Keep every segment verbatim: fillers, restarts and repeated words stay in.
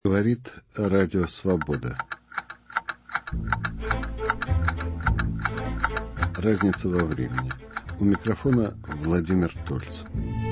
Говорит Радио Свобода. Разница во времени. У микрофона Владимир Тольц.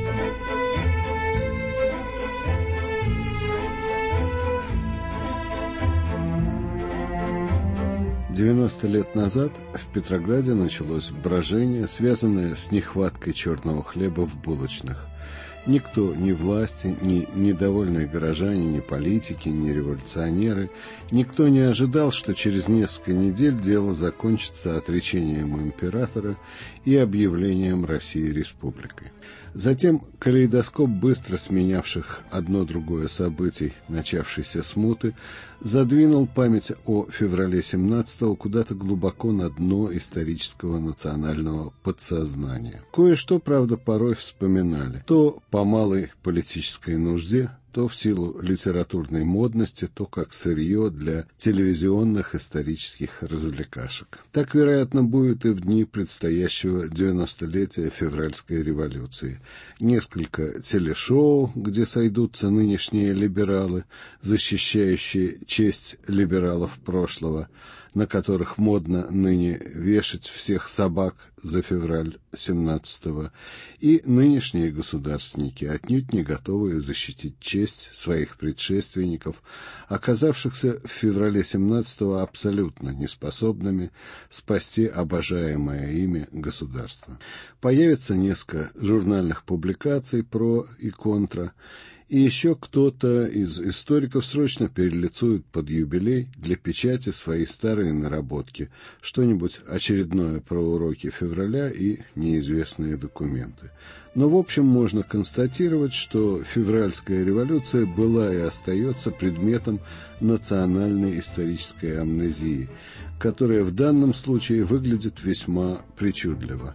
девяносто лет назад в Петрограде началось брожение, связанное с нехваткой черного хлеба в булочных. Никто, ни власти, ни недовольные горожане, ни политики, ни революционеры, никто не ожидал, что через несколько недель дело закончится отречением императора и объявлением России республикой. Затем калейдоскоп быстро сменявших одно другое событий начавшейся смуты задвинул память о феврале семнадцатого куда-то глубоко на дно исторического национального подсознания. Кое-что, правда, порой вспоминали. То по малой политической нужде, то в силу литературной модности, то как сырье для телевизионных исторических развлекашек. Так, вероятно, будет и в дни предстоящего девяностолетия февральской революции. Несколько телешоу, где сойдутся нынешние либералы, защищающие честь либералов прошлого, на которых модно ныне вешать всех собак за февраль семнадцатого, и нынешние государственники, отнюдь не готовые защитить честь своих предшественников, оказавшихся в феврале семнадцатого абсолютно неспособными спасти обожаемое ими государство. Появится несколько журнальных публикаций про и контра, и еще кто-то из историков срочно перелицует под юбилей для печати свои старые наработки, что-нибудь очередное про уроки февраля и неизвестные документы. Но, в общем, можно констатировать, что февральская революция была и остается предметом национальной исторической амнезии, которая в данном случае выглядит весьма причудливо.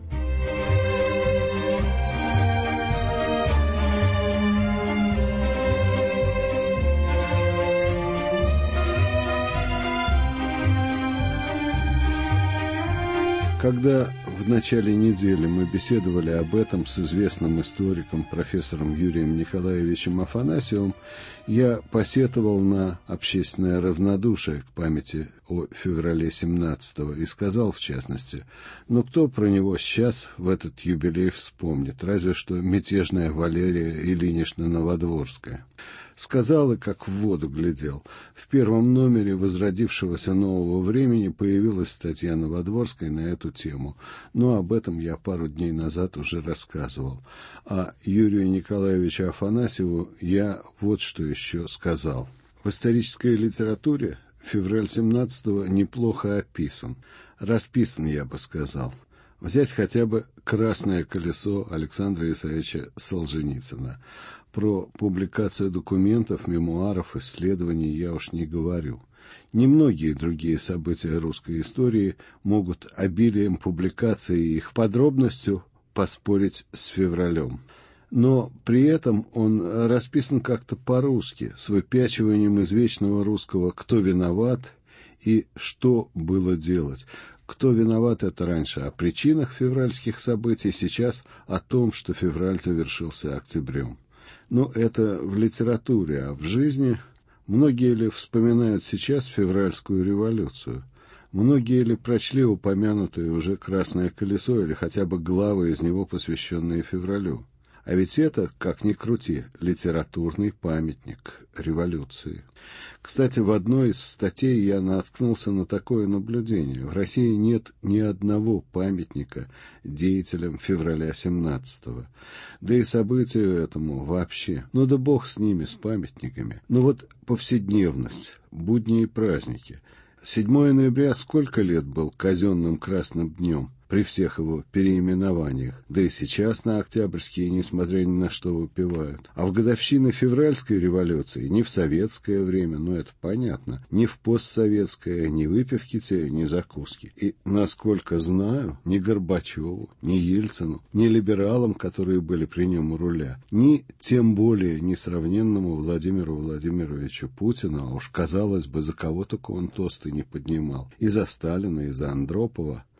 Когда в начале недели мы беседовали об этом с известным историком, профессором Юрием Николаевичем Афанасьевым, я посетовал на общественное равнодушие к памяти о феврале семнадцатого и сказал, в частности, ну кто про него сейчас в этот юбилей вспомнит, разве что мятежная Валерия Ильинична Новодворская. Сказал и как в воду глядел. В первом номере возродившегося «Нового времени» появилась статья Новодворской на эту тему, но об этом я пару дней назад уже рассказывал. А Юрию Николаевичу Афанасьеву я вот что еще сказал. В исторической литературе февраль семнадцатого неплохо описан, расписан, я бы сказал. Взять хотя бы «Красное колесо» Александра Исаевича Солженицына. Про публикацию документов, мемуаров, исследований я уж не говорю. Немногие другие события русской истории могут обилием публикаций и их подробностью поспорить с февралем. Но при этом он расписан как-то по-русски, с выпячиванием извечного русского «кто виноват» и «что было делать». Кто виноват — это раньше о причинах февральских событий, сейчас о том, что февраль завершился октябрем. Но это в литературе, а в жизни многие ли вспоминают сейчас февральскую революцию? Многие ли прочли упомянутое уже «Красное колесо» или хотя бы главы из него, посвященные февралю? А ведь это, как ни крути, литературный памятник революции. Кстати, в одной из статей я наткнулся на такое наблюдение. В России нет ни одного памятника деятелям февраля семнадцатого. Да и событию этому вообще. Ну да бог с ними, с памятниками. Но вот повседневность, будни и праздники. седьмое ноября сколько лет был казенным красным днем? При всех его переименованиях, да и сейчас на октябрьские, несмотря ни на что, выпивают. А в годовщины февральской революции, ни в советское время, ну это понятно, ни в постсоветское, ни выпивки те, ни закуски. И, насколько знаю, ни Горбачеву, ни Ельцину, ни либералам, которые были при нем у руля, ни тем более несравненному Владимиру Владимировичу Путину, а уж казалось бы, за кого только он тосты не поднимал, и за Сталина, и за Андропова,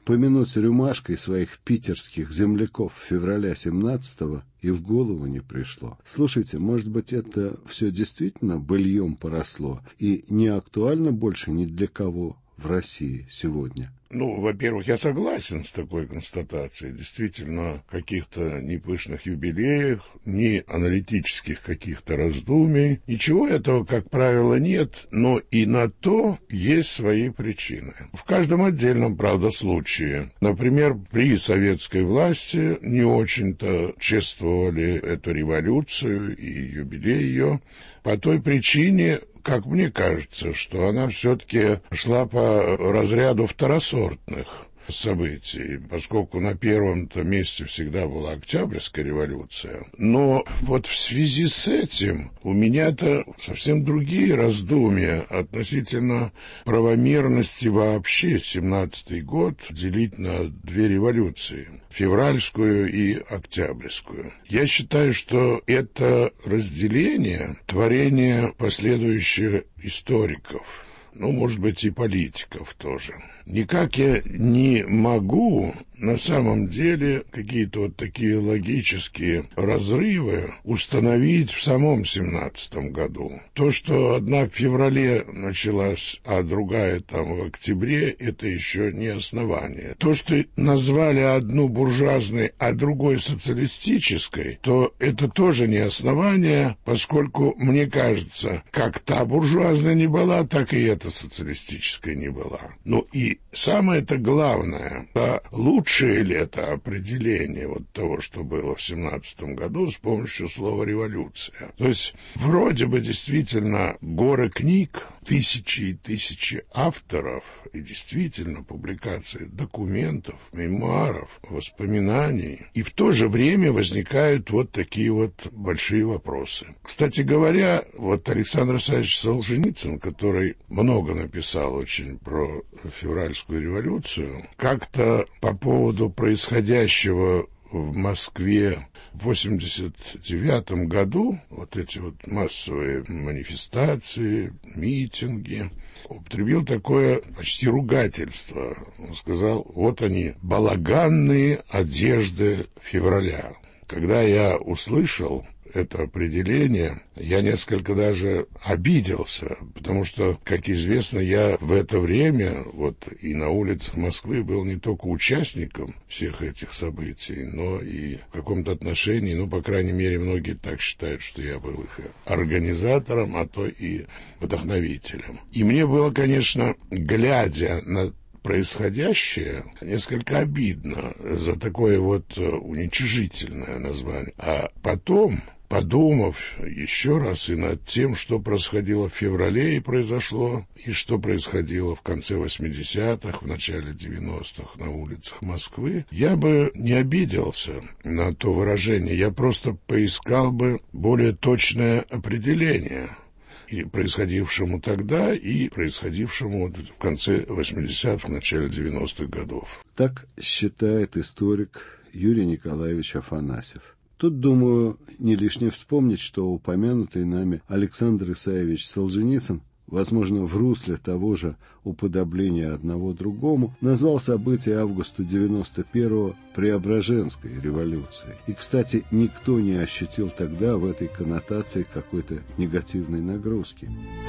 помянуть рюмашкой своих питерских земляков февраля семнадцатого и в голову не пришло. Слушайте, может быть, это все действительно быльем поросло и не актуально больше ни для кого в России сегодня? Ну, во-первых, я согласен с такой констатацией. Действительно, каких-то ни пышных юбилеях, ни аналитических каких-то раздумий. Ничего этого, как правило, нет, но и на то есть свои причины. В каждом отдельном, правда, случае. Например, при советской власти не очень-то чествовали эту революцию и юбилей ее по той причине, как мне кажется, что она все-таки шла по разряду второсортных событий, поскольку на первом-то месте всегда была Октябрьская революция. Но вот в связи с этим у меня-то совсем другие раздумья относительно правомерности вообще семнадцатый год делить на две революции — февральскую и октябрьскую. Я считаю, что это разделение — творение последующих историков, ну, может быть, и политиков тоже. Никак я не могу на самом деле какие-то вот такие логические разрывы установить в самом семнадцатом году. То, что одна в феврале началась, а другая там в октябре, это еще не основание. То, что назвали одну буржуазной, а другой социалистической, то это тоже не основание, поскольку, мне кажется, как та буржуазная не была, так и эта социалистическая не была. Ну и самое-то главное, а лучшее ли это определение вот того, что было в семнадцатом году с помощью слова «революция»? То есть вроде бы действительно горы книг, тысячи и тысячи авторов, и действительно публикации документов, мемуаров, воспоминаний. И в то же время возникают вот такие вот большие вопросы. Кстати говоря, вот Александр Александрович Солженицын, который много написал очень про февральскую революцию, как-то по поводу происходящего в Москве в восемьдесят девятом году, вот эти вот массовые манифестации, митинги, употребил такое почти ругательство. Он сказал: вот они, балаганные одежды февраля. Когда я услышал это определение, я несколько даже обиделся, потому что, как известно, я в это время вот и на улицах Москвы был не только участником всех этих событий, но и в каком-то отношении, ну, по крайней мере, многие так считают, что я был их организатором, а то и вдохновителем. И мне было, конечно, глядя на происходящее, несколько обидно за такое вот уничижительное название. А потом, подумав еще раз и над тем, что происходило в феврале и произошло, и что происходило в конце восьмидесятых, в начале девяностых на улицах Москвы, я бы не обиделся на то выражение, я просто поискал бы более точное определение и происходившему тогда, и происходившему в конце восьмидесятых, в начале девяностых годов. Так считает историк Юрий Николаевич Афанасьев. Тут, думаю, не лишне вспомнить, что упомянутый нами Александр Исаевич Солженицын, возможно, в русле того же уподобления одного другому, назвал события августа девяносто первого Преображенской революцией. И, кстати, никто не ощутил тогда в этой коннотации какой-то негативной нагрузки.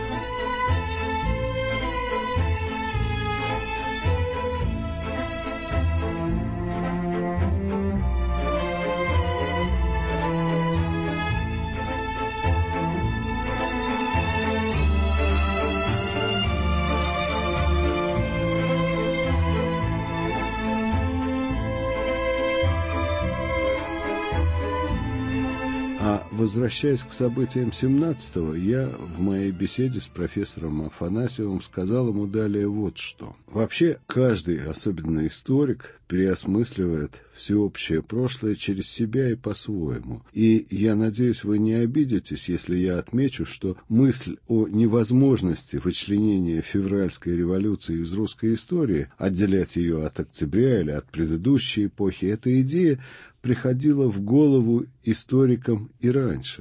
Возвращаясь к событиям семнадцатого, я в моей беседе с профессором Афанасьевым сказал ему далее вот что. Вообще, каждый, особенно историк, переосмысливает всеобщее прошлое через себя и по-своему. И я надеюсь, вы не обидитесь, если я отмечу, что мысль о невозможности вычленения февральской революции из русской истории, отделять ее от октября или от предыдущей эпохи, эта идея приходила в голову историкам и раньше.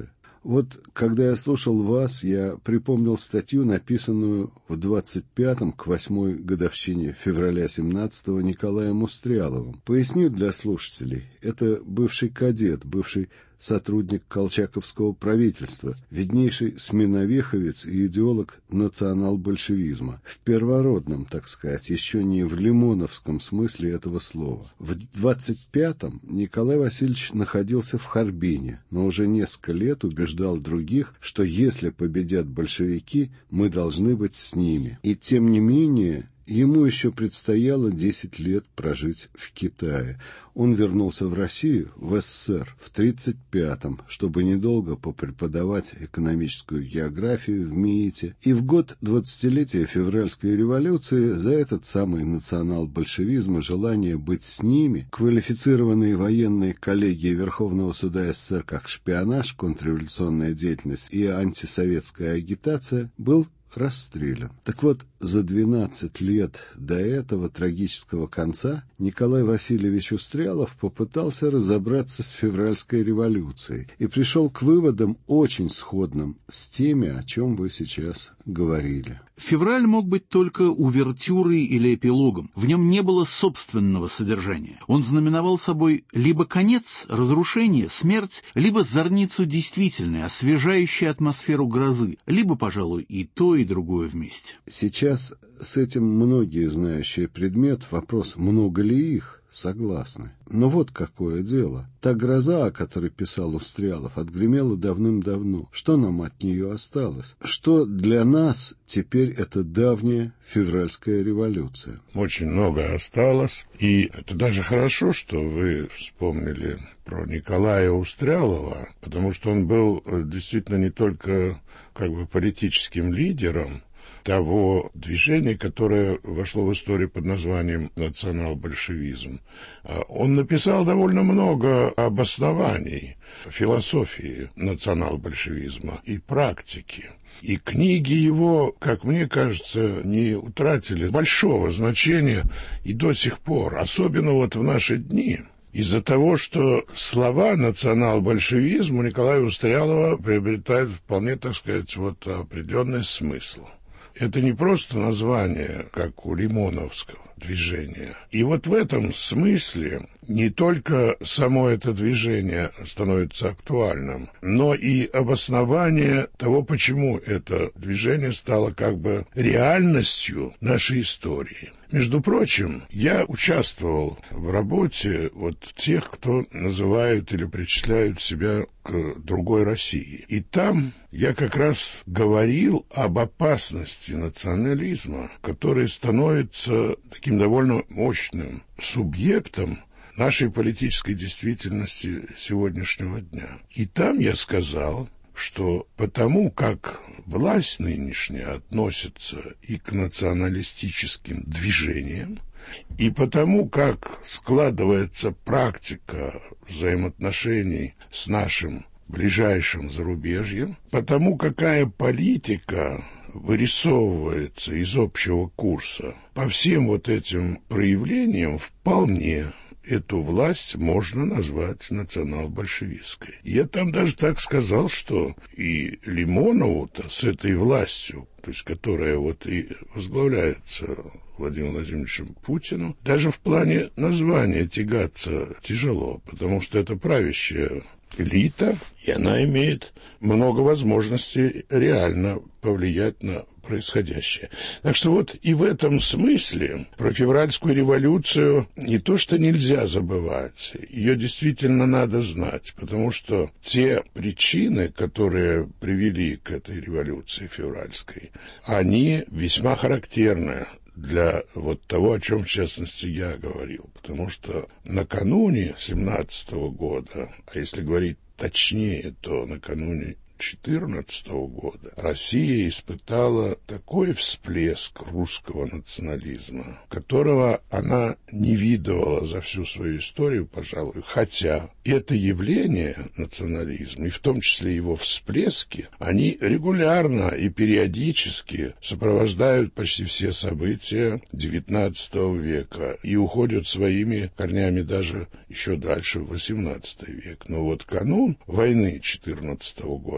Вот, когда я слушал вас, я припомнил статью, написанную в двадцать пятом к восьмой годовщине февраля семнадцатого Николаем Устряловым. Поясню для слушателей. Это бывший кадет, бывший сотрудник колчаковского правительства, виднейший сменовеховец и идеолог национал-большевизма. В первородном, так сказать, еще не в лимоновском смысле этого слова. В двадцать пятом Николай Васильевич находился в Харбине, но уже несколько лет убеждал других, что если победят большевики, мы должны быть с ними. И тем не менее, ему еще предстояло десять лет прожить в Китае. Он вернулся в Россию, в СССР, в тридцать пятом, чтобы недолго попреподавать экономическую географию в МИИТе. И в год двадцатилетия февральской революции за этот самый национал-большевизм и желание быть с ними, квалифицированные военные коллегии Верховного суда СССР как шпионаж, контрреволюционная деятельность и антисоветская агитация, был расстрелян. Так вот, за двенадцать лет до этого трагического конца Николай Васильевич Устрялов попытался разобраться с февральской революцией и пришел к выводам очень сходным с теми, о чем вы сейчас говорили. Февраль мог быть только увертюрой или эпилогом. В нем не было собственного содержания. Он знаменовал собой либо конец, разрушение, смерть, либо зорницу действительной, освежающей атмосферу грозы, либо, пожалуй, и то, и другое вместе. Сейчас с этим многие знающие предмет, вопрос, много ли их, согласны. Но вот какое дело. Та гроза, о которой писал Устрялов, отгремела давным-давно. Что нам от нее осталось? Что для нас теперь это давняя февральская революция? Очень много осталось. И это даже хорошо, что вы вспомнили про Николая Устрялова, потому что он был действительно не только как бы политическим лидером того движения, которое вошло в историю под названием национал-большевизм. Он написал довольно много обоснований философии национал-большевизма и практики. И книги его, как мне кажется, не утратили большого значения и до сих пор, особенно вот в наши дни. Из-за того, что слова национал-большевизм у Николая Устрялова приобретают вполне, так сказать, вот определенный смысл. Это не просто название, как у лимоновского движения. И вот в этом смысле не только само это движение становится актуальным, но и обоснование того, почему это движение стало как бы реальностью нашей истории. Между прочим, я участвовал в работе вот тех, кто называют или причисляют себя к другой России. И там я как раз говорил об опасности национализма, который становится таким довольно мощным субъектом нашей политической действительности сегодняшнего дня. И там я сказал, что потому как власть нынешняя относится и к националистическим движениям, и потому как складывается практика взаимоотношений с нашим ближайшим зарубежьем, потому какая политика вырисовывается из общего курса, по всем вот этим проявлениям вполне эту власть можно назвать национал-большевистской. Я там даже так сказал, что и Лимонову-то с этой властью, то есть которая вот и возглавляется Владимиром Владимировичем Путиным, даже в плане названия тягаться тяжело, потому что это правящая элита, и она имеет много возможностей реально повлиять на происходящее. Так что вот и в этом смысле про февральскую революцию не то что нельзя забывать, ее действительно надо знать, потому что те причины, которые привели к этой революции февральской, они весьма характерны для вот того, о чем, в частности, я говорил. Потому что накануне семнадцатого года, а если говорить точнее, то накануне четырнадцатого года Россия испытала такой всплеск русского национализма, которого она не видывала за всю свою историю, пожалуй. Хотя это явление, национализм, и в том числе его всплески, они регулярно и периодически сопровождают почти все события девятнадцатого века и уходят своими корнями даже еще дальше в восемнадцатый век. Но вот канун войны четырнадцатого года,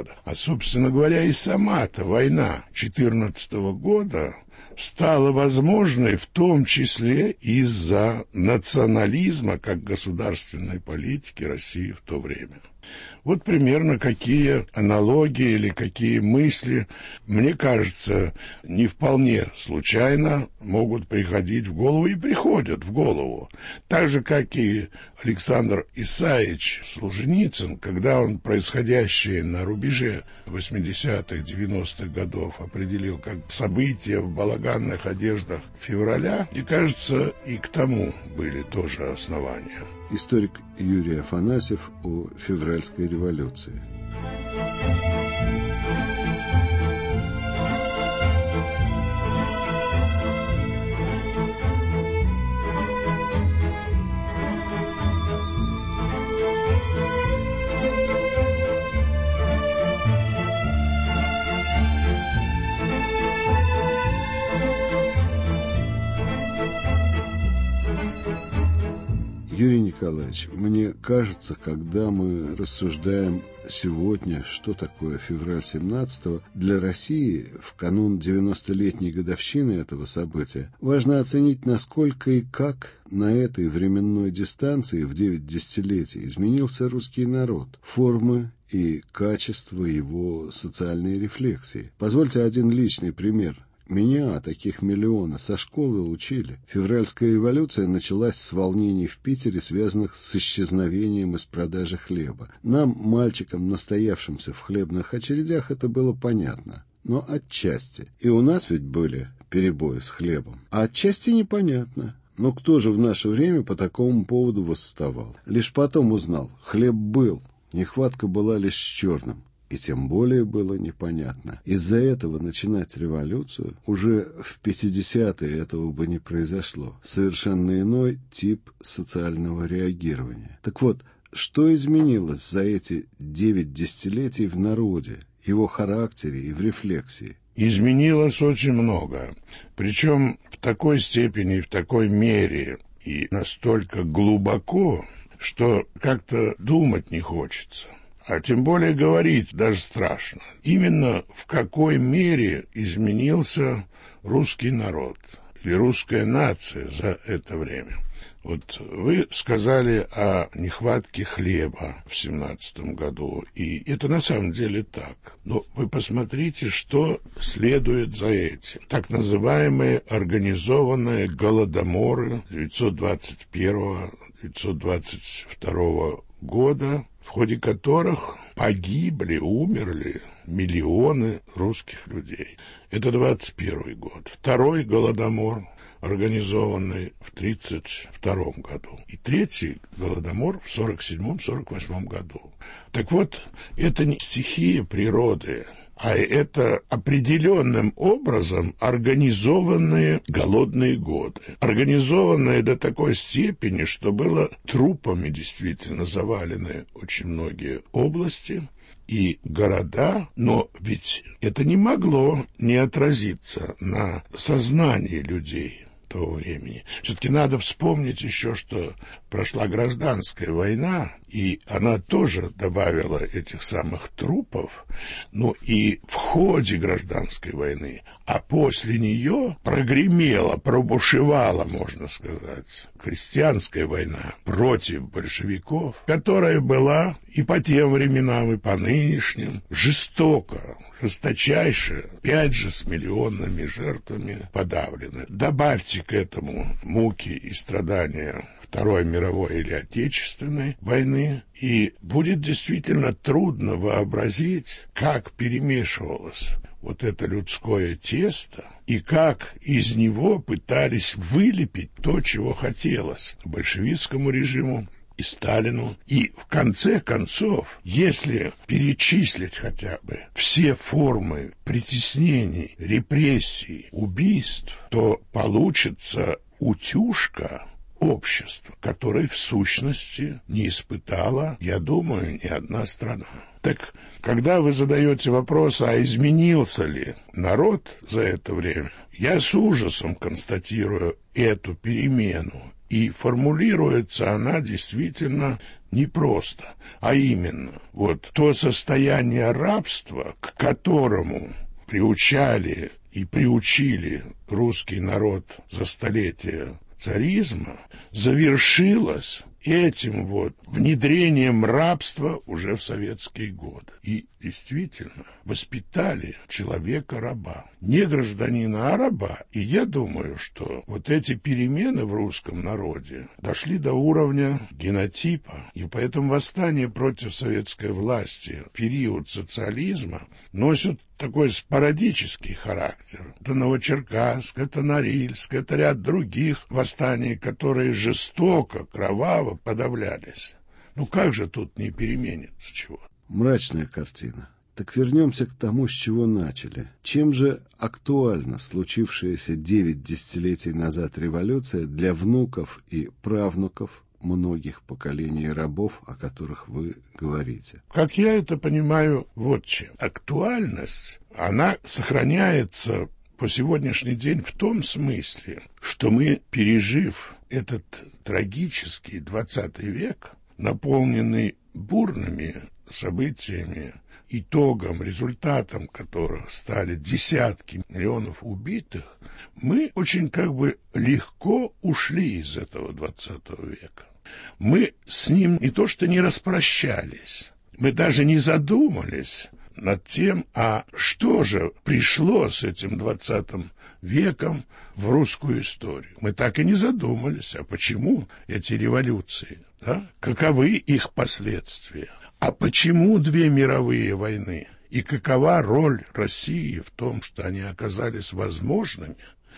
года. А, собственно говоря, и сама-то война четырнадцатого года стала возможной в том числе из-за национализма как государственной политики России в то время. Вот примерно какие аналогии или какие мысли, мне кажется, не вполне случайно могут приходить в голову и приходят в голову. Так же, как и Александр Исаевич Солженицын, когда он происходящее на рубеже восьмидесятых, девяностых годов определил как события в балаганных одеждах февраля, мне кажется, и к тому были тоже основания. Историк Юрий Афанасьев о февральской революции. Юрий Николаевич, мне кажется, когда мы рассуждаем сегодня, что такое февраль семнадцатого, для России в канун девяностолетней годовщины этого события важно оценить, насколько и как на этой временной дистанции в девять десятилетий изменился русский народ, формы и качество его социальной рефлексии. Позвольте один личный пример. Меня, а таких миллионы, со школы учили. Февральская революция началась с волнений в Питере, связанных с исчезновением из продажи хлеба. Нам, мальчикам, настоявшимся в хлебных очередях, это было понятно. Но отчасти. И у нас ведь были перебои с хлебом. А отчасти непонятно. Но кто же в наше время по такому поводу восставал? Лишь потом узнал. Хлеб был. Нехватка была лишь с черным. И тем более было непонятно. Из-за этого начинать революцию уже в пятидесятые этого бы не произошло. Совершенно иной тип социального реагирования. Так вот, что изменилось за эти девять десятилетий в народе, его характере и в рефлексии? Изменилось очень много. Причем в такой степени, в такой мере и настолько глубоко, что как-то думать не хочется. А тем более говорить даже страшно. Именно в какой мере изменился русский народ или русская нация за это время. Вот вы сказали о нехватке хлеба в семнадцатом году, и это на самом деле так. Но вы посмотрите, что следует за этим. Так называемые организованные голодоморы девятьсот двадцать первого — девятьсот двадцать второго года, в ходе которых погибли, умерли миллионы русских людей. Это двадцать первый год. Второй голодомор, организованный в тридцать втором году. И третий голодомор в сорок седьмом — сорок восьмом году. Так вот, это не стихия природы, а это определенным образом организованные голодные годы. Организованные до такой степени, что было трупами действительно завалены очень многие области и города, но ведь это не могло не отразиться на сознании людей того времени. Все-таки надо вспомнить еще, что прошла гражданская война, и она тоже добавила этих самых трупов, ну и в ходе гражданской войны, а после нее прогремела, пробушевала, можно сказать, крестьянская война против большевиков, которая была и по тем временам, и по нынешним жестоко, жесточайше, опять же с миллионными жертвами подавлены. Добавьте к этому муки и страдания Второй мировой или Отечественной войны, и будет действительно трудно вообразить, как перемешивалось вот это людское тесто, и как из него пытались вылепить то, чего хотелось большевистскому режиму и Сталину. И в конце концов, если перечислить хотя бы все формы притеснений, репрессий, убийств, то получится утюжка общества, которой в сущности не испытала, я думаю, ни одна страна. Так, когда вы задаете вопрос, а изменился ли народ за это время, я с ужасом констатирую эту перемену. И формулируется она действительно не просто, а именно вот то состояние рабства, к которому приучали и приучили русский народ за столетия царизма, завершилось этим вот внедрением рабства уже в советские годы. И действительно воспитали человека-раба, не гражданина, а раба. И я думаю, что вот эти перемены в русском народе дошли до уровня генотипа. И поэтому восстание против советской власти в период социализма носит такой спорадический характер. Это Новочеркасск, это Норильск, это ряд других восстаний, которые жестоко, кроваво подавлялись. Ну как же тут не переменится чего? Мрачная картина. Так вернемся к тому, с чего начали. Чем же актуальна случившаяся девять десятилетий назад революция для внуков и правнуков многих поколений рабов, о которых вы говорите? Как я это понимаю, вот чем. Актуальность, она сохраняется по сегодняшний день в том смысле, что мы, пережив этот трагический двадцатый век, наполненный бурными событиями, итогом, результатом которых стали десятки миллионов убитых, мы очень как бы легко ушли из этого двадцатого века. Мы с ним не то что не распрощались, мы даже не задумались над тем, а что же пришло с этим двадцатым веком в русскую историю. Мы так и не задумались, а почему эти революции, да? Каковы их последствия? А почему две мировые войны? И какова роль России в том, что они оказались возможными?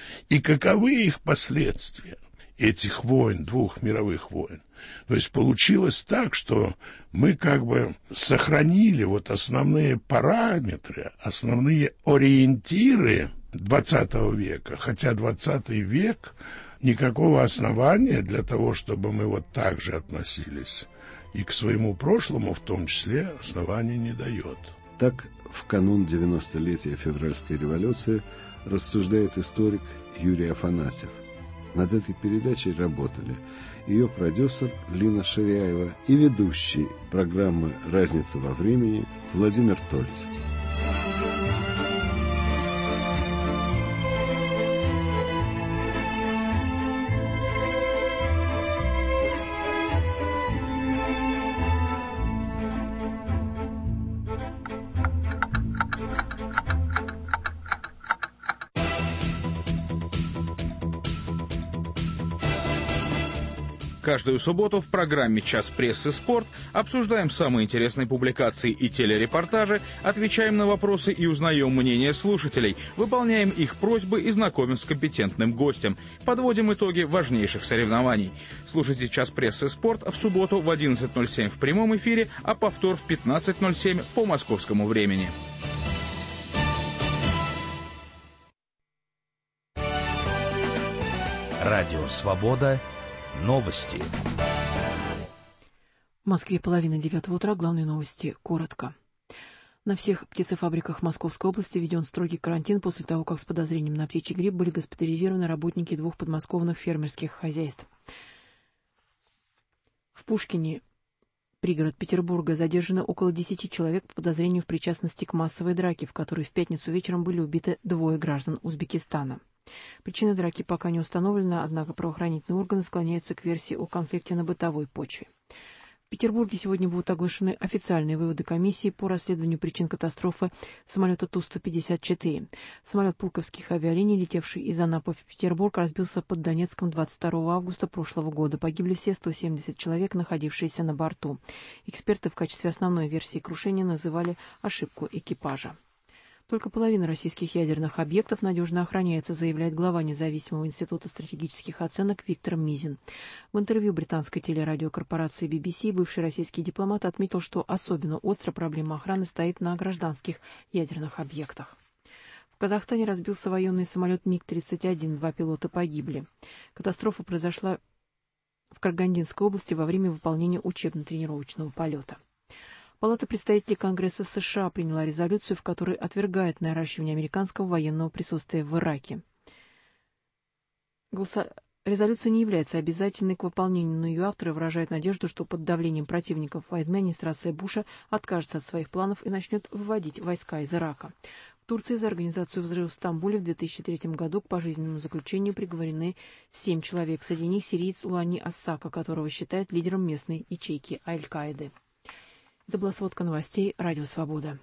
И каковы их последствия, этих войн, двух мировых войн? То есть получилось так, что мы как бы сохранили вот основные параметры, основные ориентиры двадцатого века, хотя двадцатый век никакого основания для того, чтобы мы вот так же относились и к своему прошлому, в том числе, основания не дает. Так, в канун девяностолетия февральской революции рассуждает историк Юрий Афанасьев. Над этой передачей работали ее продюсер Лина Ширяева и ведущий программы «Разница во времени» Владимир Тольц. Каждую субботу в программе «Час прессы. Спорт» обсуждаем самые интересные публикации и телерепортажи, отвечаем на вопросы и узнаем мнение слушателей, выполняем их просьбы и знакомим с компетентным гостем, подводим итоги важнейших соревнований. Слушайте «Час прессы. Спорт» в субботу в одиннадцать ноль семь в прямом эфире, а повтор в пятнадцать ноль семь по московскому времени. Радио «Свобода». Новости. В Москве половина девятого утра. Главные новости коротко. На всех птицефабриках Московской области введен строгий карантин после того, как с подозрением на птичий грипп были госпитализированы работники двух подмосковных фермерских хозяйств. В Пушкине, пригород Петербурга, задержано около десяти человек по подозрению в причастности к массовой драке, в которой в пятницу вечером были убиты двое граждан Узбекистана. Причина драки пока не установлена, однако правоохранительные органы склоняются к версии о конфликте на бытовой почве. В Петербурге сегодня будут оглашены официальные выводы комиссии по расследованию причин катастрофы самолета Ту сто пятьдесят четыре. Самолет пулковских авиалиний, летевший из Анапы в Петербург, разбился под Донецком двадцать второго августа прошлого года. Погибли все сто семьдесят человек, находившиеся на борту. Эксперты в качестве основной версии крушения называли ошибку экипажа. Только половина российских ядерных объектов надежно охраняется, заявляет глава независимого института стратегических оценок Виктор Мизин. В интервью британской телерадиокорпорации би би си бывший российский дипломат отметил, что особенно остро проблема охраны стоит на гражданских ядерных объектах. В Казахстане разбился военный самолет Миг тридцать один, два пилота погибли. Катастрофа произошла в Карагандинской области во время выполнения учебно-тренировочного полета. Палата представителей Конгресса США приняла резолюцию, в которой отвергает наращивание американского военного присутствия в Ираке. Голоса... Резолюция не является обязательной к выполнению, но ее авторы выражают надежду, что под давлением противников войны администрация Буша откажется от своих планов и начнет выводить войска из Ирака. В Турции за организацию взрыва в Стамбуле в две тысячи третьем году к пожизненному заключению приговорены семь человек. Среди них сириец Улани Ассака, которого считают лидером местной ячейки Аль-Каиды. Это была сводка новостей «Радио Свобода».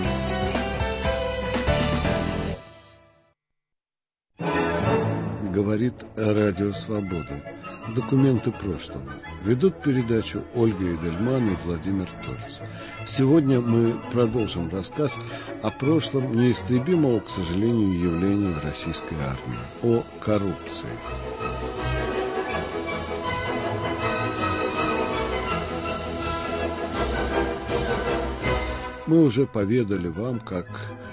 Говорит Радио Свобода. Документы прошлого. Ведут передачу Ольга Эдельман и Владимир Тольц. Сегодня мы продолжим рассказ о прошлом неистребимого, к сожалению, явлении в российской армии. О коррупции. Мы уже поведали вам, как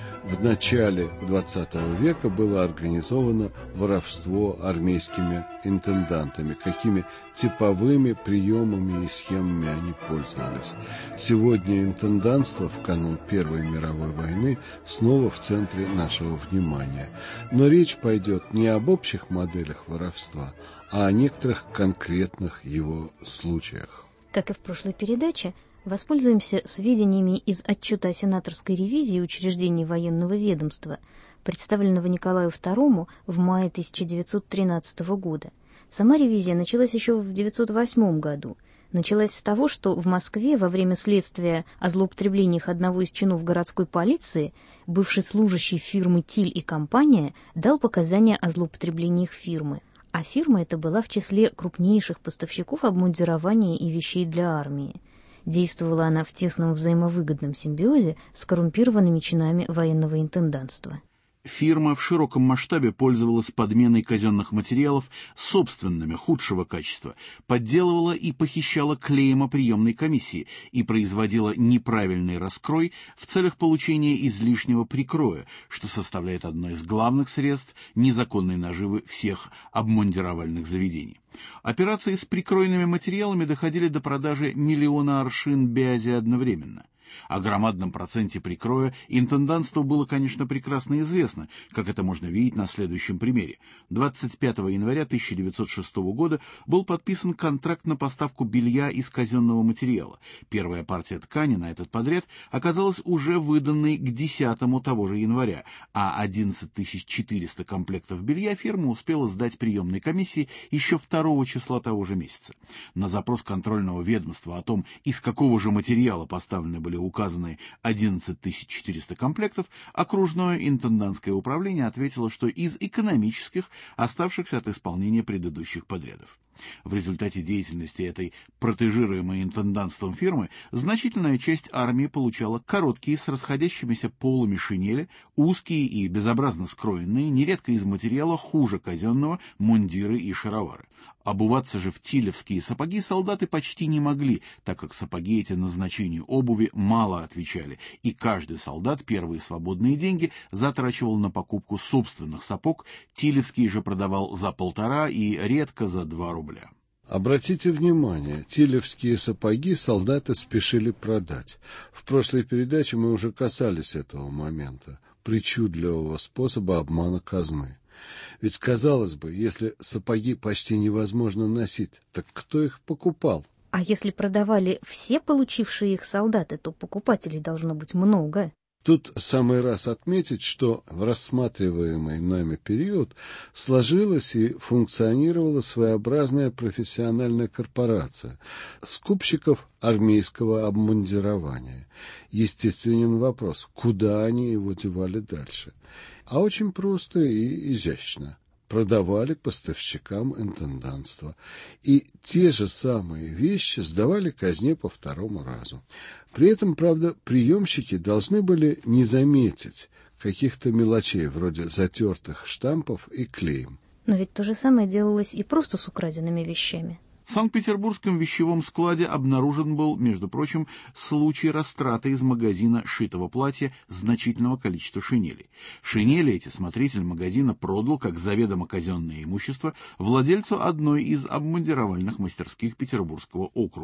в начале двадцатого века было организовано воровство армейскими интендантами, какими типовыми приемами и схемами они пользовались. Сегодня интендантство в канун Первой мировой войны снова в центре нашего внимания. Но речь пойдет не об общих моделях воровства, а о некоторых конкретных его случаях. Как и в прошлой передаче, воспользуемся сведениями из отчета о сенаторской ревизии учреждений военного ведомства, представленного Николаю второму в мае тысяча девятьсот тринадцатого года. Сама ревизия началась еще в девятьсот восьмом году. Началась с того, что в Москве во время следствия о злоупотреблениях одного из чинов городской полиции бывший служащий фирмы «Тиль и компания» дал показания о злоупотреблениях фирмы. А фирма эта была в числе крупнейших поставщиков обмундирования и вещей для армии. Действовала она в тесном взаимовыгодном симбиозе с коррумпированными чинами военного интендантства. Фирма в широком масштабе пользовалась подменой казенных материалов собственными худшего качества, подделывала и похищала клейма приемной комиссии и производила неправильный раскрой в целях получения излишнего прикроя, что составляет одно из главных средств незаконной наживы всех обмундировальных заведений. Операции с прикройными материалами доходили до продажи миллиона аршин бязи одновременно. О громадном проценте прикроя интендантству было, конечно, прекрасно известно, как это можно видеть на следующем примере. двадцать пятого января тысяча девятьсот шестого года был подписан контракт на поставку белья из казенного материала. Первая партия ткани на этот подряд оказалась уже выданной к десятому того же января, а одиннадцать тысяч четыреста комплектов белья фирма успела сдать приемной комиссии еще второго числа того же месяца. На запрос контрольного ведомства о том, из какого же материала поставлены были указанные одиннадцать тысяч четыреста комплектов, окружное интендантское управление ответило, что из экономических, оставшихся от исполнения предыдущих подрядов. В результате деятельности этой протежируемой интендантством фирмы значительная часть армии получала короткие с расходящимися полами шинели, узкие и безобразно скроенные, нередко из материала хуже казенного, мундиры и шаровары. Обуваться же в тилевские сапоги солдаты почти не могли, так как сапоги эти назначению обуви мало отвечали, и каждый солдат первые свободные деньги затрачивал на покупку собственных сапог, тилевские же продавал за полтора и редко за два рубля. Обратите внимание, тилевские сапоги солдаты спешили продать. В прошлой передаче мы уже касались этого момента, причудливого способа обмана казны. Ведь, казалось бы, если сапоги почти невозможно носить, так кто их покупал? А если продавали все получившие их солдаты, то покупателей должно быть много. Тут самый раз отметить, что в рассматриваемый нами период сложилась и функционировала своеобразная профессиональная корпорация скупщиков армейского обмундирования. Естественен вопрос, куда они его девали дальше? А очень просто и изящно. Продавали поставщикам интендантства. И те же самые вещи сдавали казне по второму разу. При этом, правда, приемщики должны были не заметить каких-то мелочей, вроде затертых штампов и клеем. Но ведь то же самое делалось и просто с украденными вещами. В Санкт-Петербургском вещевом складе обнаружен был, между прочим, случай растраты из магазина шитого платья значительного количества шинелей. Шинели эти смотритель магазина продал как заведомо казенное имущество владельцу одной из обмундировальных мастерских Петербургского округа.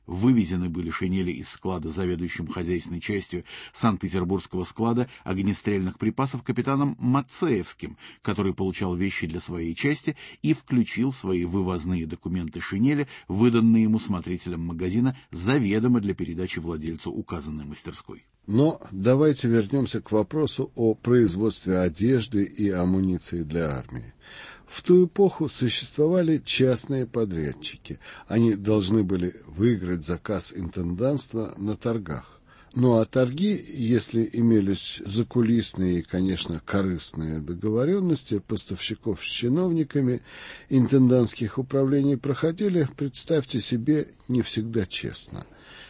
Вывезены были шинели из склада заведующим хозяйственной частью Санкт-Петербургского склада огнестрельных припасов капитаном Мацеевским, который получал вещи для своей части и включил свои вывозные документы шинели, выданные ему смотрителем магазина, заведомо для передачи владельцу указанной мастерской. Но давайте вернемся к вопросу о производстве одежды и амуниции для армии. В ту эпоху существовали частные подрядчики. Они должны были выиграть заказ интендантства на торгах. Ну а торги, если имелись закулисные и, конечно, корыстные договоренности поставщиков с чиновниками интендантских управлений, проходили, представьте себе, не всегда честно.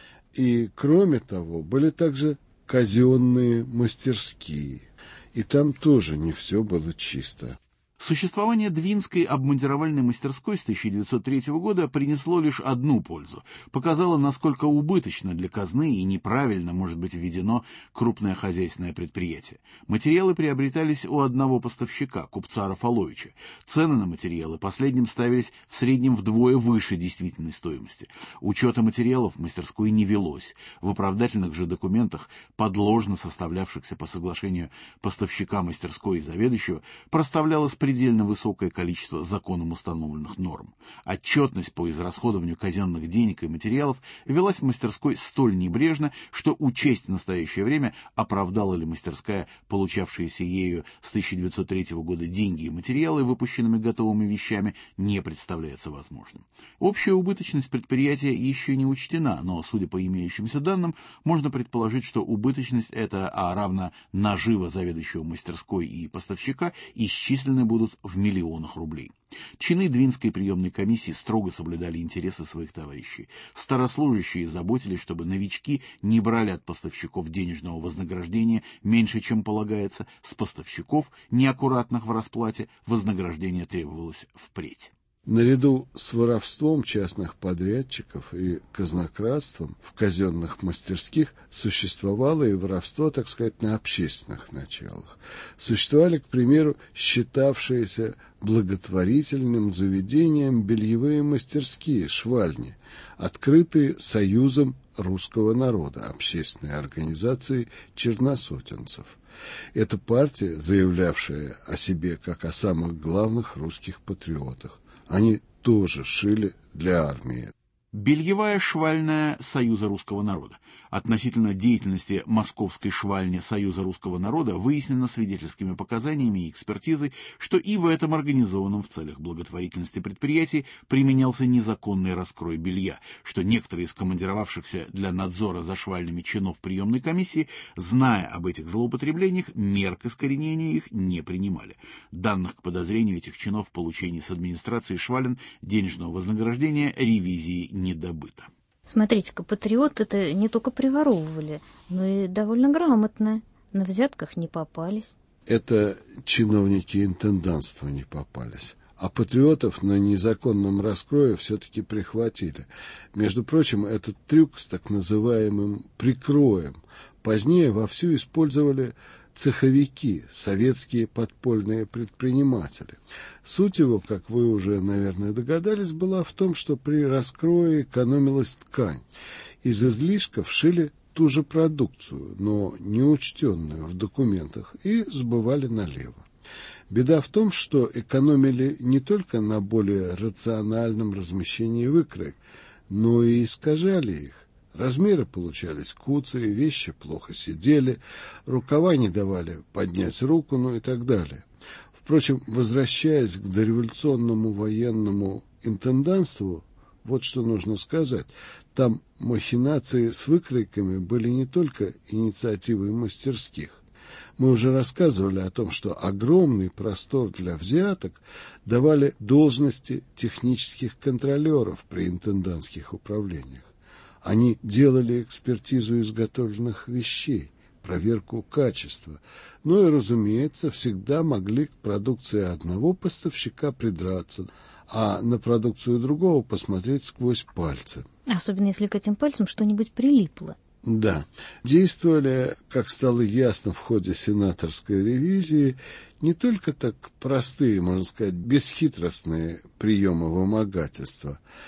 И, кроме того, были также казенные мастерские, и там тоже не все было чисто. Существование Двинской обмундировальной мастерской с тысяча девятьсот третьего года принесло лишь одну пользу. Показало, насколько убыточно для казны и неправильно может быть введено крупное хозяйственное предприятие. Материалы приобретались у одного поставщика, купца Рафаловича. Цены на материалы последним ставились в среднем вдвое выше действительной стоимости. Учета материалов в мастерской не велось. В оправдательных же документах, подложно составлявшихся по соглашению поставщика мастерской и заведующего, проставлялось предельно высокое количество законом установленных норм. Отчетность по израсходованию казенных денег и материалов велась в мастерской столь небрежно, что учесть в настоящее время, оправдала ли мастерская получавшиеся ею с тысяча девятьсот третьего года деньги и материалы, выпущенными готовыми вещами, не представляется возможным. Общая убыточность предприятия еще не учтена, но, судя по имеющимся данным, можно предположить, что убыточность эта, а равно нажива заведующего мастерской и поставщика, исчислены будут в миллионах рублей. Чины Двинской приемной комиссии строго соблюдали интересы своих товарищей. Старослужащие заботились, чтобы новички не брали от поставщиков денежного вознаграждения меньше, чем полагается. С поставщиков, неаккуратных в расплате, вознаграждение требовалось впредь. Наряду с воровством частных подрядчиков и казнократством в казенных мастерских существовало и воровство, так сказать, на общественных началах. Существовали, к примеру, считавшиеся благотворительным заведением бельевые мастерские, швальни, открытые Союзом русского народа, общественной организацией черносотенцев. Это партия, заявлявшая о себе как о самых главных русских патриотах. Они тоже шили для армии. Бельевая швальная Союза русского народа. Относительно деятельности московской швальни Союза русского народа выяснено свидетельскими показаниями и экспертизой, что и в этом организованном в целях благотворительности предприятии применялся незаконный раскрой белья, что некоторые из командировавшихся для надзора за швальнями чинов приемной комиссии, зная об этих злоупотреблениях, мер к искоренению их не принимали. Данных к подозрению этих чинов в получении с администрации швален денежного вознаграждения ревизии не добыто. Смотрите-ка, патриоты это не только приворовывали, но и довольно грамотно. На взятках не попались. Это чиновники интендантства не попались. А патриотов на незаконном раскрое все-таки прихватили. Между прочим, этот трюк с так называемым прикроем позднее вовсю использовали цеховики, советские подпольные предприниматели. Суть его, как вы уже, наверное, догадались, была в том, что при раскрое экономилась ткань. Из излишков шили ту же продукцию, но не учтенную в документах, и сбывали налево. Беда в том, что экономили не только на более рациональном размещении выкроек, но и искажали их. Размеры получались куцые, вещи плохо сидели, рукава не давали поднять руку, ну и так далее. Впрочем, возвращаясь к дореволюционному военному интендантству, вот что нужно сказать. Там махинации с выкройками были не только инициативой мастерских. Мы уже рассказывали о том, что огромный простор для взяток давали должности технических контролеров при интендантских управлениях. Они делали экспертизу изготовленных вещей, проверку качества, ну и, разумеется, всегда могли к продукции одного поставщика придраться, а на продукцию другого посмотреть сквозь пальцы. Особенно если к этим пальцам что-нибудь прилипло. Да, действовали, как стало ясно в ходе сенаторской ревизии, не только так простые, можно сказать, бесхитростные приемы вымогательства.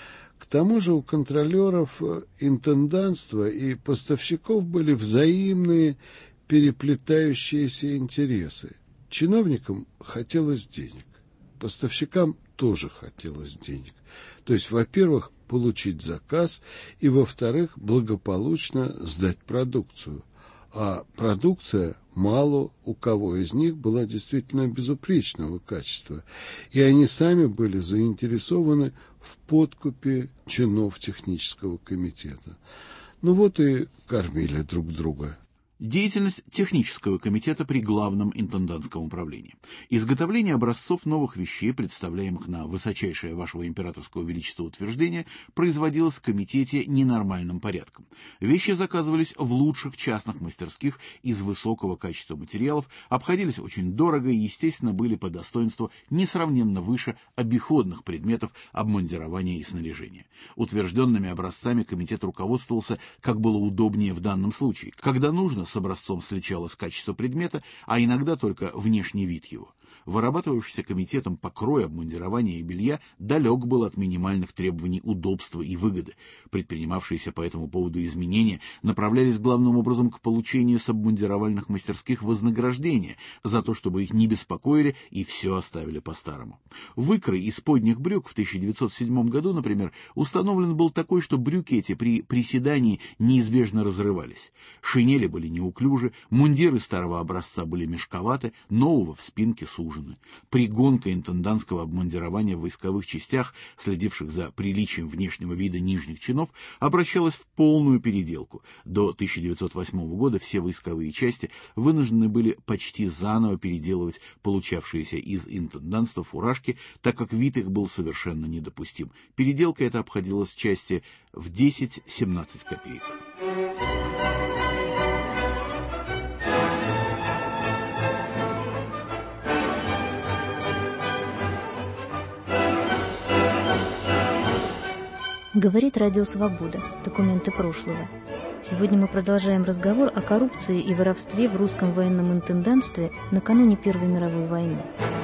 К тому же у контролеров интендантства и поставщиков были взаимные переплетающиеся интересы. Чиновникам хотелось денег, поставщикам тоже хотелось денег. То есть, во-первых, получить заказ, и, во-вторых, благополучно сдать продукцию. А продукция мало у кого из них была действительно безупречного качества, и они сами были заинтересованы в подкупе чинов технического комитета. Ну вот и кормили друг друга. Деятельность технического комитета при Главном интендантском управлении. Изготовление образцов новых вещей, представляемых на высочайшее вашего императорского величества утверждение, производилось в комитете ненормальным порядком. Вещи заказывались в лучших частных мастерских из высокого качества материалов, обходились очень дорого и, естественно, были по достоинству несравненно выше обиходных предметов обмундирования и снаряжения. Утвержденными образцами комитет руководствовался, как было удобнее в данном случае. Когда нужно, с образцом сличалось качество предмета, а иногда только внешний вид его. Вырабатывавшийся комитетом покрой обмундирования и белья далек был от минимальных требований удобства и выгоды. Предпринимавшиеся по этому поводу изменения направлялись главным образом к получению с обмундировальных мастерских вознаграждения за то, чтобы их не беспокоили и все оставили по-старому. Выкрой из подних брюк в тысяча девятьсот седьмом году, например, установлен был такой, что брюки эти при приседании неизбежно разрывались. Шинели были неуклюжи, мундиры старого образца были мешковаты, нового в спинке сужены. Пригонка интендантского обмундирования в войсковых частях, следивших за приличием внешнего вида нижних чинов, обращалась в полную переделку. До тысяча девятьсот восьмого года все войсковые части вынуждены были почти заново переделывать получавшиеся из интендантства фуражки, так как вид их был совершенно недопустим. Переделка эта обходилась части в десять-семнадцать копеек. Говорит Радио Свобода. Документы прошлого. Сегодня мы продолжаем разговор о коррупции и воровстве в русском военном интендантстве накануне Первой мировой войны.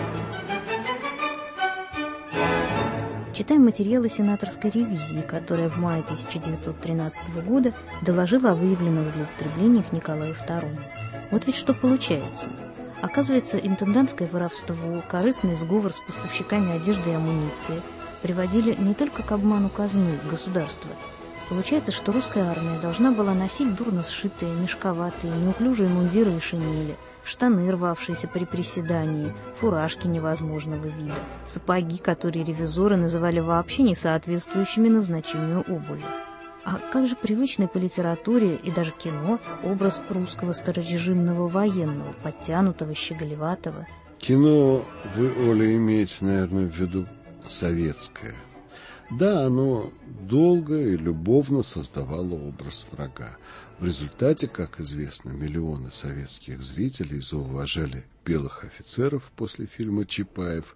Читаем материалы сенаторской ревизии, которая в мае тысяча девятьсот тринадцатого года доложила о выявленных злоупотреблениях Николаю второму. Вот ведь что получается. Оказывается, интендантское воровство, корыстный сговор с поставщиками одежды и амуниции приводили не только к обману казны государства. Получается, что русская армия должна была носить дурно сшитые, мешковатые, неуклюжие мундиры и шинели, штаны, рвавшиеся при приседании, фуражки невозможного вида, сапоги, которые ревизоры называли вообще не соответствующими назначению обуви. А как же привычный по литературе и даже кино образ русского старорежимного военного, подтянутого, щеголеватого? Кино вы, Оля, имеете, наверное, в виду советское. Да, оно долго и любовно создавало образ врага. В результате, как известно, миллионы советских зрителей зауважали белых офицеров после фильма «Чапаев»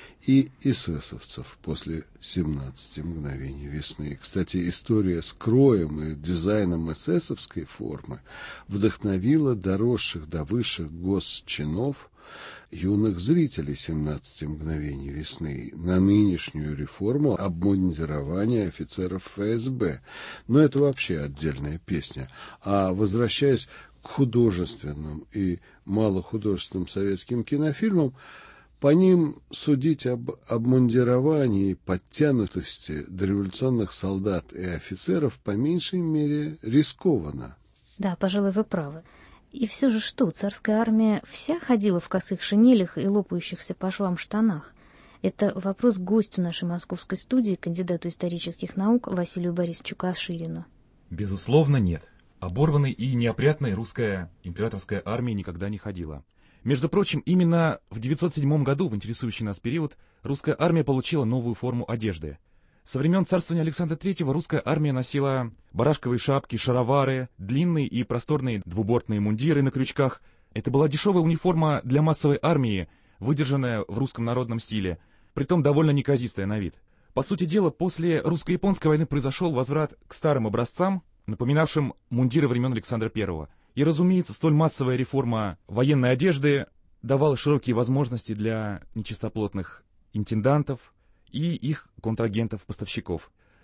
и эсэсовцев после «семнадцати мгновений весны». Кстати, история с кроем и дизайном эсэсовской формы вдохновила доросших до высших госчинов юных зрителей «семнадцати мгновений весны» на нынешнюю реформу обмундирования офицеров эф эс бэ. Но это вообще отдельная песня. А возвращаясь к художественным и малохудожественным советским кинофильмам, по ним судить об обмундировании и подтянутости дореволюционных солдат и офицеров по меньшей мере рискованно. Да, пожалуй, вы правы. И все же что, царская армия вся ходила в косых шинелях и лопающихся по швам штанах? Это вопрос к гостю нашей московской студии, кандидату исторических наук Василию Борисовичу Каширину. Безусловно, нет. Оборванной и неопрятной русская императорская армия никогда не ходила. Между прочим, именно в девятьсот седьмом году, в интересующий нас период, русская армия получила новую форму одежды. Со времен царствования Александра Третьего русская армия носила барашковые шапки, шаровары, длинные и просторные двубортные мундиры на крючках. Это была дешевая униформа для массовой армии, выдержанная в русском народном стиле, притом довольно неказистая на вид. По сути дела, после русско-японской войны произошел возврат к старым образцам, напоминавшим мундиры времен Александра Первого. И, разумеется, столь массовая реформа военной одежды давала широкие возможности для нечистоплотных интендантов и их контрагентов-поставщиков.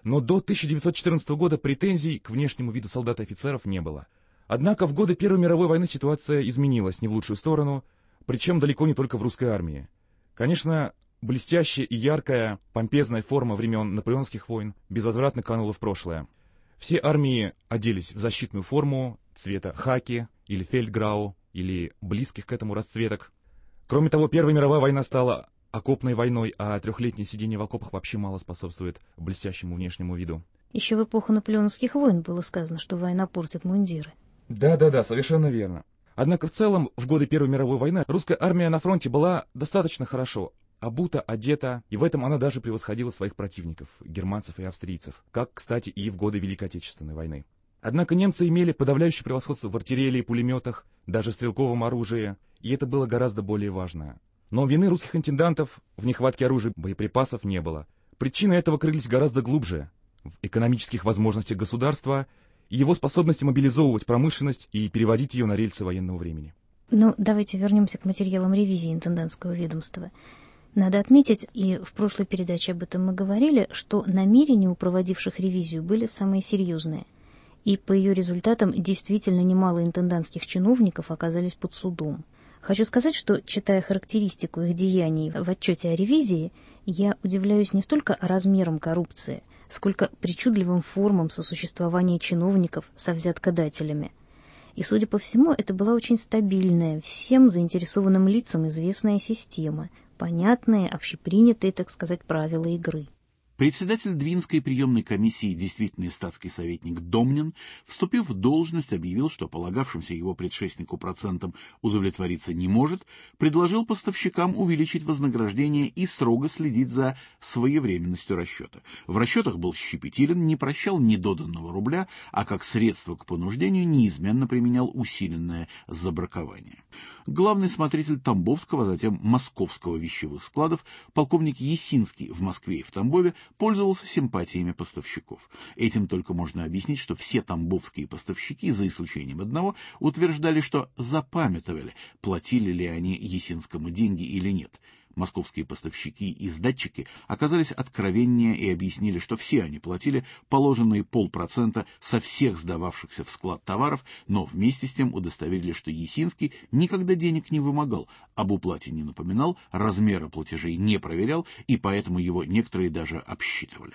но до тысяча девятьсот четырнадцатого года претензий к внешнему виду солдат и офицеров не было. Однако в годы Первой мировой войны ситуация изменилась не в лучшую сторону, причем далеко не только в русской армии. Конечно, блестящая и яркая, помпезная форма времен наполеонских войн безвозвратно канула в прошлое. Все армии оделись в защитную форму цвета хаки или фельдграу, или близких к этому расцветок. Кроме того, Первая мировая война стала окопной войной, а трехлетнее сидение в окопах вообще мало способствует блестящему внешнему виду. Еще в эпоху наполеоновских войн было сказано, что война портит мундиры. Да-да-да, совершенно верно. Однако в целом, в годы Первой мировой войны русская армия на фронте была достаточно хорошо обута, одета, и в этом она даже превосходила своих противников, германцев и австрийцев, как, кстати, и в годы Великой Отечественной войны. Однако немцы имели подавляющее превосходство в артиллерии, пулеметах, даже в стрелковом оружии, и это было гораздо более важно. Но вины русских интендантов в нехватке оружия и боеприпасов не было. Причины этого крылись гораздо глубже в экономических возможностях государства и его способности мобилизовывать промышленность и переводить ее на рельсы военного времени. Ну, давайте вернемся к материалам ревизии интендантского ведомства. Надо отметить, и в прошлой передаче об этом мы говорили, что намерения у проводивших ревизию были самые серьезные. И по ее результатам действительно немало интендантских чиновников оказались под судом. Хочу сказать, что, читая характеристику их деяний в отчете о ревизии, я удивляюсь не столько размерам коррупции, сколько причудливым формам сосуществования чиновников со взяткодателями. И, судя по всему, это была очень стабильная, всем заинтересованным лицам известная система, понятные, общепринятые, так сказать, правила игры. Председатель Двинской приемной комиссии, действительный статский советник Домнин, вступив в должность, объявил, что полагавшимся его предшественнику процентом удовлетвориться не может, предложил поставщикам увеличить вознаграждение и строго следить за своевременностью расчета. В расчетах был щепетилен, не прощал недоданного рубля, а как средство к понуждению неизменно применял усиленное забракование. Главный смотритель Тамбовского, затем Московского вещевых складов, полковник Есинский в Москве и в Тамбове, пользовался симпатиями поставщиков. Этим только можно объяснить, что все тамбовские поставщики, за исключением одного, утверждали, что запамятовали, платили ли они Есинскому деньги или нет. Московские поставщики и издатчики оказались откровеннее и объяснили, что все они платили положенные полпроцента со всех сдававшихся в склад товаров, но вместе с тем удостоверили, что Есинский никогда денег не вымогал, об уплате не напоминал, размера платежей не проверял, и поэтому его некоторые даже обсчитывали.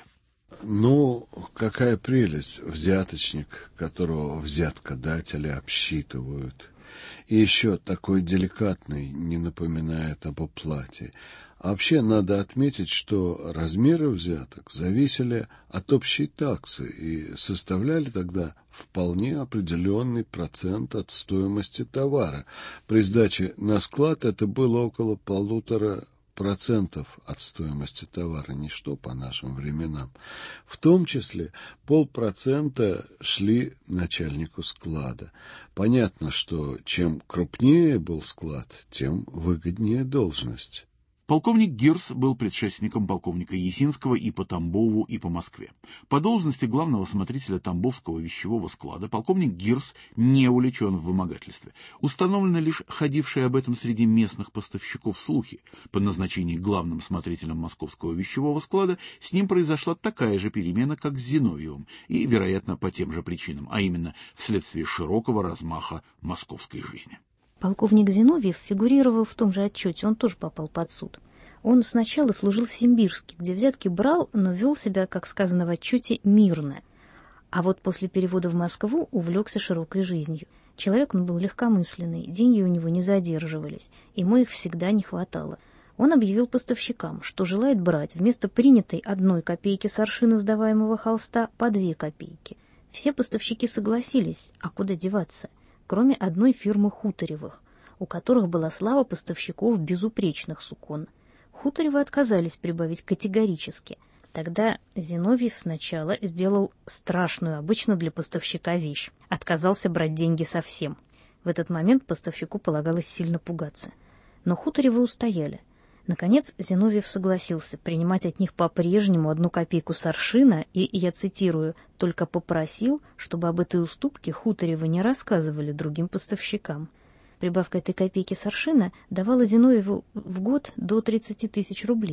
Ну, какая прелесть, взяточник, которого взяткодатели обсчитывают. И еще такой деликатный, не напоминает об уплате. А вообще надо отметить, что размеры взяток зависели от общей таксы и составляли тогда вполне определенный процент от стоимости товара. При сдаче на склад это было около полутора процентов от стоимости товара, ничто по нашим временам. В том числе полпроцента шли начальнику склада. Понятно, что чем крупнее был склад, тем выгоднее должность. Полковник Гирс был предшественником полковника Есинского и по Тамбову, и по Москве. По должности главного смотрителя Тамбовского вещевого склада полковник Гирс не увлечен в вымогательстве. Установлено лишь ходившие об этом среди местных поставщиков слухи. По назначению главным смотрителем Московского вещевого склада с ним произошла такая же перемена, как с Зиновьевым, и, вероятно, по тем же причинам, а именно вследствие широкого размаха московской жизни. Полковник Зиновьев фигурировал в том же отчете, он тоже попал под суд. Он сначала служил в Симбирске, где взятки брал, но вел себя, как сказано в отчете, мирно. А вот после перевода в Москву увлекся широкой жизнью. Человек он был легкомысленный, деньги у него не задерживались, ему их всегда не хватало. Он объявил поставщикам, что желает брать вместо принятой одной копейки с аршина сдаваемого холста по две копейки. Все поставщики согласились, а куда деваться? Кроме одной фирмы Хуторевых, у которых была слава поставщиков безупречных сукон. Хуторевы отказались прибавить категорически. Тогда Зиновьев сначала сделал страшную обычно для поставщика вещь. Отказался брать деньги совсем. В этот момент поставщику полагалось сильно пугаться. Но Хуторевы устояли. Наконец Зиновьев согласился принимать от них по-прежнему одну копейку с аршина и, я цитирую, «только попросил, чтобы об этой уступке Хуторевы не рассказывали другим поставщикам». Прибавка этой копейки с аршина давала Зиновьеву в год до тридцати тысяч рублей.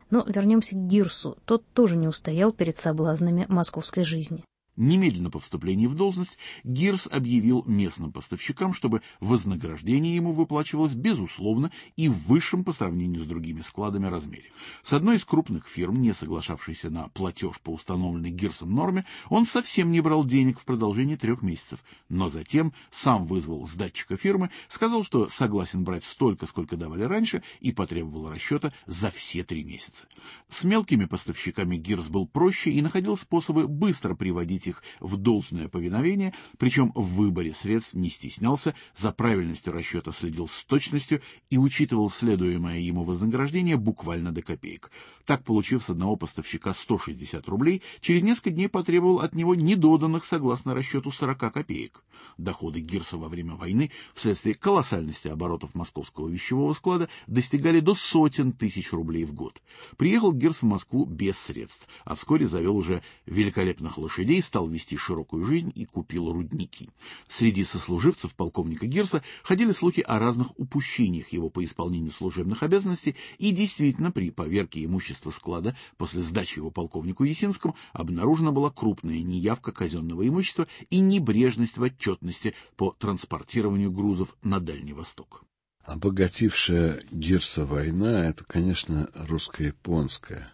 Но вернемся к Гирсу. Тот тоже не устоял перед соблазнами московской жизни. Немедленно по вступлении в должность Гирс объявил местным поставщикам, чтобы вознаграждение ему выплачивалось безусловно и в высшем по сравнению с другими складами размере. С одной из крупных фирм, не соглашавшейся на платеж по установленной Гирсом норме, он совсем не брал денег в продолжении трех месяцев, но затем сам вызвал сдатчика фирмы, сказал, что согласен брать столько, сколько давали раньше, и потребовал расчета за все три месяца. С мелкими поставщиками Гирс был проще и находил способы быстро приводить их в должное повиновение, причем в выборе средств не стеснялся, за правильностью расчета следил с точностью и учитывал следуемое ему вознаграждение буквально до копеек. Так, получив с одного поставщика сто шестьдесят рублей, через несколько дней потребовал от него недоданных, согласно расчету, сорок копеек. Доходы Гирса во время войны вследствие колоссальности оборотов московского вещевого склада достигали до сотен тысяч рублей в год. Приехал Гирс в Москву без средств, а вскоре завел уже великолепных лошадей, стал вести широкую жизнь и купил рудники. Среди сослуживцев полковника Гирса ходили слухи о разных упущениях его по исполнению служебных обязанностей, и действительно при поверке имущества склада после сдачи его полковнику Есинскому обнаружена была крупная неявка казенного имущества и небрежность в отчетности по транспортированию грузов на Дальний Восток. Обогатившая Гирса война — это, конечно, русско-японская.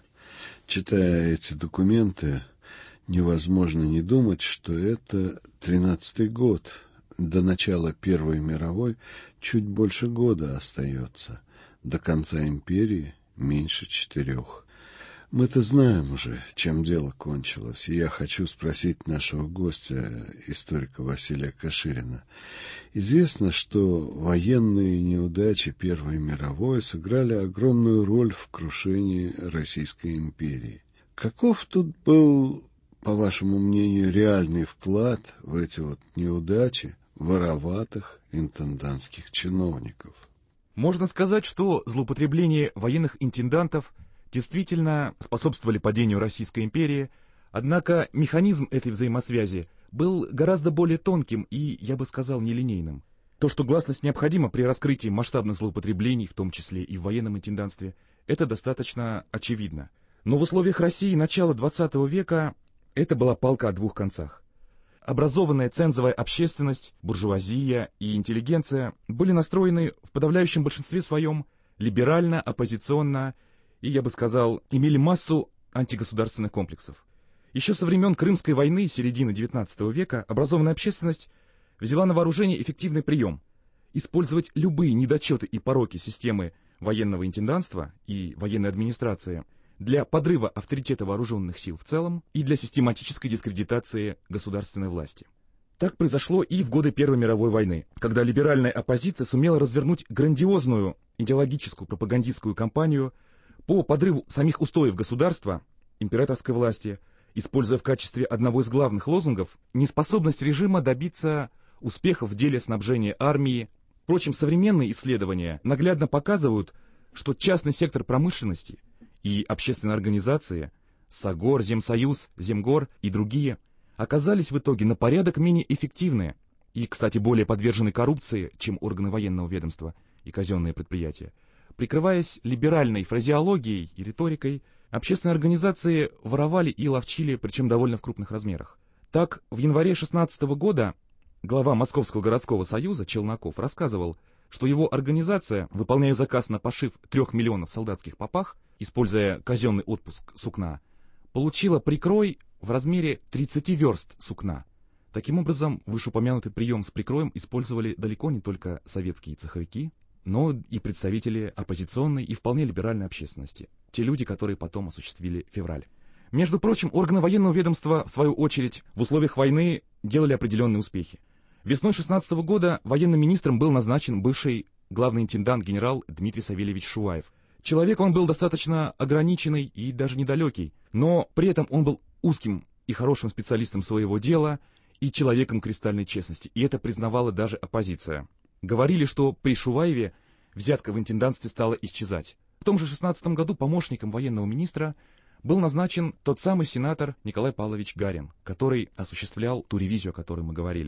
Читая эти документы, невозможно не думать, что это тринадцатый год. До начала Первой мировой чуть больше года остается. До конца империи меньше четырех. Мы-то знаем уже, чем дело кончилось, и я хочу спросить нашего гостя, историка Василия Каширина. Известно, что военные неудачи Первой мировой сыграли огромную роль в крушении Российской империи. Каков тут был, по вашему мнению, реальный вклад в эти вот неудачи вороватых интендантских чиновников? Можно сказать, что злоупотребление военных интендантов действительно способствовали падению Российской империи, однако механизм этой взаимосвязи был гораздо более тонким и, я бы сказал, нелинейным. То, что гласность необходима при раскрытии масштабных злоупотреблений, в том числе и в военном интендантстве, это достаточно очевидно. Но в условиях России начала двадцатого века это была палка о двух концах. Образованная цензовая общественность, буржуазия и интеллигенция были настроены в подавляющем большинстве своем либерально, оппозиционно и, я бы сказал, имели массу антигосударственных комплексов. Еще со времен Крымской войны середины девятнадцатого века образованная общественность взяла на вооружение эффективный прием – использовать любые недочеты и пороки системы военного интендантства и военной администрации для подрыва авторитета вооруженных сил в целом и для систематической дискредитации государственной власти. Так произошло и в годы Первой мировой войны, когда либеральная оппозиция сумела развернуть грандиозную идеологическую пропагандистскую кампанию по подрыву самих устоев государства, императорской власти, используя в качестве одного из главных лозунгов неспособность режима добиться успехов в деле снабжения армии. Впрочем, современные исследования наглядно показывают, что частный сектор промышленности и общественные организации, САГОР, Земсоюз, Земгор и другие, оказались в итоге на порядок менее эффективны и, кстати, более подвержены коррупции, чем органы военного ведомства и казенные предприятия. Прикрываясь либеральной фразеологией и риторикой, общественные организации воровали и ловчили, причем довольно в крупных размерах. Так, в январе шестнадцатого года глава Московского городского союза Челноков рассказывал, что его организация, выполняя заказ на пошив трех миллионов солдатских попах, используя казенный отпуск сукна, получила прикрой в размере тридцати верст сукна. Таким образом, вышеупомянутый прием с прикроем использовали далеко не только советские цеховики, но и представители оппозиционной и вполне либеральной общественности, те люди, которые потом осуществили февраль. Между прочим, органы военного ведомства, в свою очередь, в условиях войны делали определенные успехи. Весной шестнадцатого года военным министром был назначен бывший главный интендант генерал Дмитрий Савельевич Шуваев. Человек он был достаточно ограниченный и даже недалекий, но при этом он был узким и хорошим специалистом своего дела и человеком кристальной честности, и это признавала даже оппозиция. Говорили, что при Шуваеве взятка в интендантстве стала исчезать. В том же шестнадцатом году помощником военного министра был назначен тот самый сенатор Николай Павлович Гарин, который осуществлял ту ревизию, о которой мы говорили.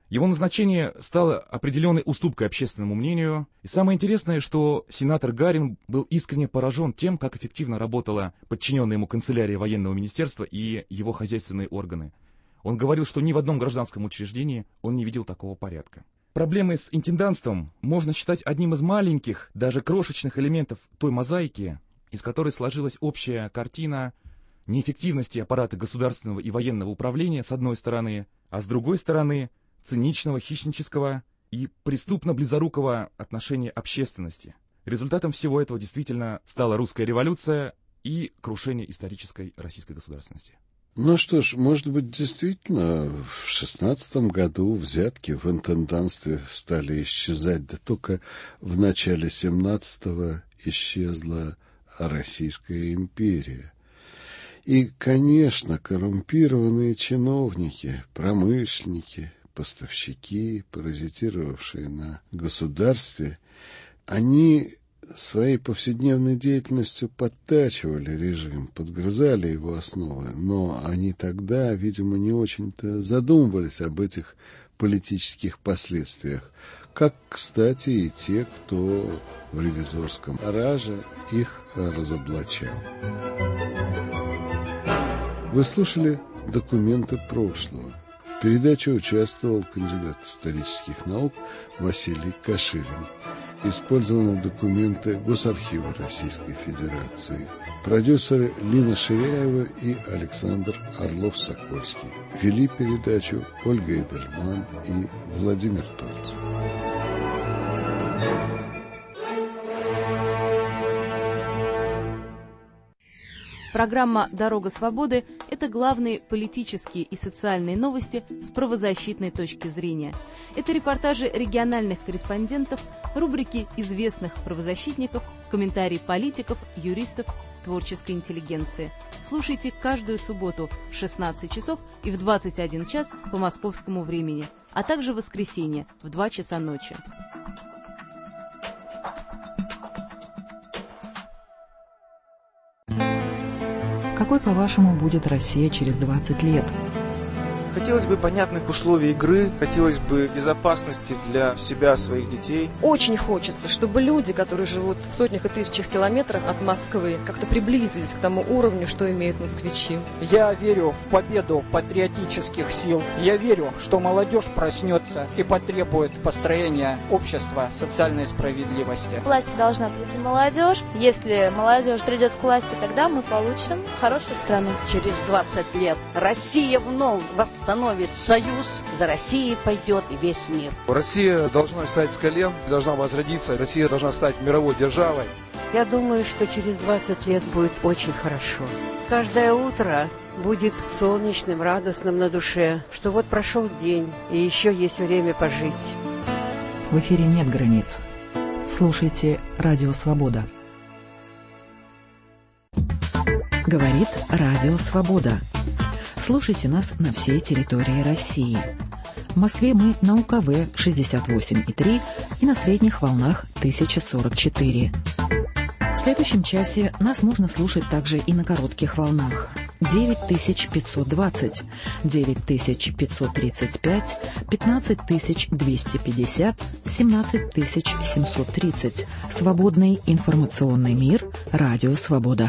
Его назначение стало определенной уступкой общественному мнению. И самое интересное, что сенатор Гарин был искренне поражен тем, как эффективно работала подчиненная ему канцелярия военного министерства и его хозяйственные органы. Он говорил, что ни в одном гражданском учреждении он не видел такого порядка. Проблемы с интендантством можно считать одним из маленьких, даже крошечных элементов той мозаики, из которой сложилась общая картина неэффективности аппарата государственного и военного управления с одной стороны, а с другой стороны циничного, хищнического и преступно-близорукого отношения общественности. Результатом всего этого действительно стала русская революция и крушение исторической российской государственности. Ну что ж, может быть, действительно, в шестнадцатом году взятки в интендантстве стали исчезать, да только в начале семнадцатого исчезла Российская империя. И, конечно, коррумпированные чиновники, промышленники, поставщики, паразитировавшие на государстве, они своей повседневной деятельностью подтачивали режим, подгрызали его основы, но они тогда, видимо, не очень-то задумывались об этих политических последствиях, как, кстати, и те, кто в ревизорском раже их разоблачал. Вы слушали «Документы прошлого». В передаче участвовал кандидат исторических наук Василий Каширин. Использованы документы Госархива Российской Федерации. Продюсеры Лина Ширяева и Александр Орлов-Сокольский. Вели передачу Ольга Эдельман и Владимир Тольц. Программа «Дорога свободы» — это главные политические и социальные новости с правозащитной точки зрения. Это репортажи региональных корреспондентов, рубрики известных правозащитников, комментарии политиков, юристов, творческой интеллигенции. Слушайте каждую субботу в шестнадцать часов и в двадцать один час по московскому времени, а также в воскресенье в два часа ночи. Какой, по-вашему, будет Россия через двадцать лет? Хотелось бы понятных условий игры, хотелось бы безопасности для себя, своих детей. Очень хочется, чтобы люди, которые живут в сотнях и тысячах километров от Москвы, как-то приблизились к тому уровню, что имеют москвичи. Я верю в победу патриотических сил. Я верю, что молодежь проснется и потребует построения общества социальной справедливости. Власть должна прийти молодежь. Если молодежь придет к власти, тогда мы получим хорошую страну. Через двадцать лет Россия вновь восстановится. Становится союз, за Россией пойдет и весь мир. Россия должна встать с колен, должна возродиться, Россия должна стать мировой державой. Я думаю, что через двадцать лет будет очень хорошо. Каждое утро будет солнечным, радостным на душе, что вот прошел день, и еще есть время пожить. В эфире нет границ. Слушайте «Радио Свобода». Говорит «Радио Свобода». Слушайте нас на всей территории России. В Москве мы на У Ка В шестьдесят восемь и три и на средних волнах тысяча сорок четыре. В следующем часе нас можно слушать также и на коротких волнах. девять тысяч пятьсот двадцать, девять тысяч пятьсот тридцать пять, пятнадцать тысяч двести пятьдесят, семнадцать тысяч семьсот тридцать. Свободный информационный мир. Радио Свобода.